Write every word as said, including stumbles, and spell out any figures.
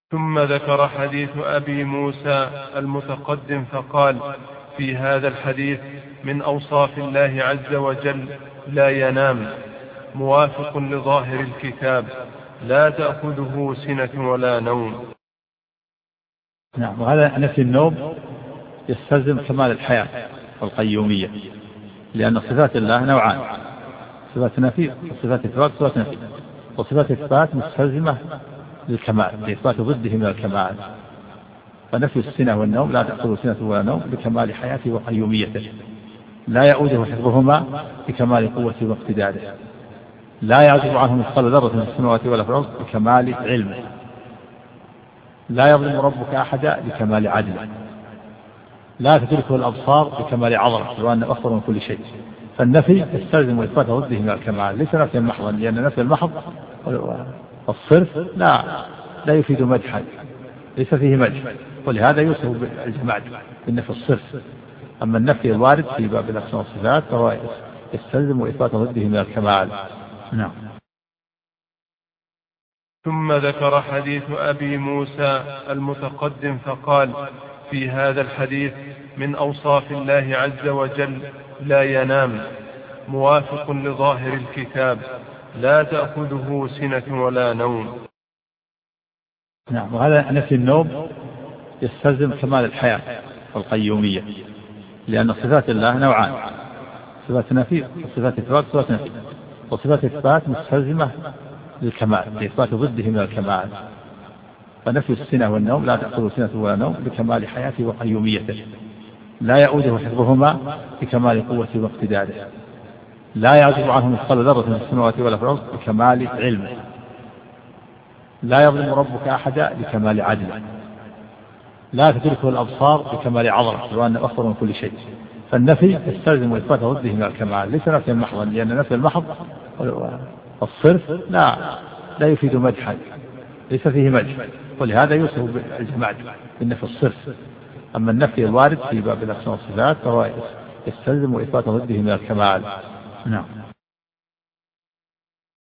ثم ذكر حديث أبي موسى المتقدم فقال: في هذا الحديث من أوصاف الله عز وجل لا ينام، موافق لظاهر الكتاب، لا تأخذه سنة ولا نوم. نعم. وهذا نفي النوم يستلزم كمال الحياة والقيومية، لأن صفات الله نوعان: صفات نفي وصفات إثبات. صفات نفي وصفات إثبات مستلزمة للكمال، لإثبات ضده من الكمال. فنفي السنة والنوم لا تأخذه سنة ولا نوم بكمال حياته وقيوميته، لا يؤوده حفظهما بكمال قوته واقتداره، لا يعزب عنه مثقال ذرة في السماوات ولا في الأرض بكمال علمه، لا يظلم ربك أحدا بكمال عدله، لا تدركه الأبصار بكمال عظمته وأنه أخبر من كل شيء. فالنفي يستلزم إثبات ضده من الكمال، ليس نفيا محضا، لأن نفي المحض والصرف لا لا يفيد مدحا، ليس فيه مدح، ولهذا يوصف بالجماعة بالنفي الصرف. أما النفي الوارد في باب الأسماء والصفات فهو يستلزم إثبات ضده من الكمال. نعم. ثم ذكر حديث أبي موسى المتقدم فقال: في هذا الحديث من أوصاف الله عز وجل لا ينام، موافق لظاهر الكتاب، لا تأخذه سنة ولا نوم. نعم. وهذا نفي النوم يستلزم كمال الحياة والقيومية، لأن صفات الله نوعان: صفات نفي وصفات إثبات. صفات نفي وصفات إثبات مستلزمة للكمال، لإثبات ضده من الكمال. فنفي السنة والنوم لا تأخذه سنة ولا نوم بكمال حياته وقيوميته، لا يؤوده حفظهما بكمال قوته واقتداره، لا يعزب عنه مثقال ذرة في السماوات ولا في الأرض بكمال علمه، لا يظلم ربك أحدا بكمال عدله، لا تدركه الأبصار بكمال عظمته وأنه أخبر من كل شيء. فالنفي يستلزم إثبات ضده من الكمال، ليس نفيا محضا، لأن نفي المحض والصرف لا لا يفيد مدحا، ليس فيه مدح، ولهذا يوصف بالجماعة بالنفي الصرف. أما النفي الوارد في باب الأسماء والصفات فهو يستلزم إثبات ضده من الكمال. نعم.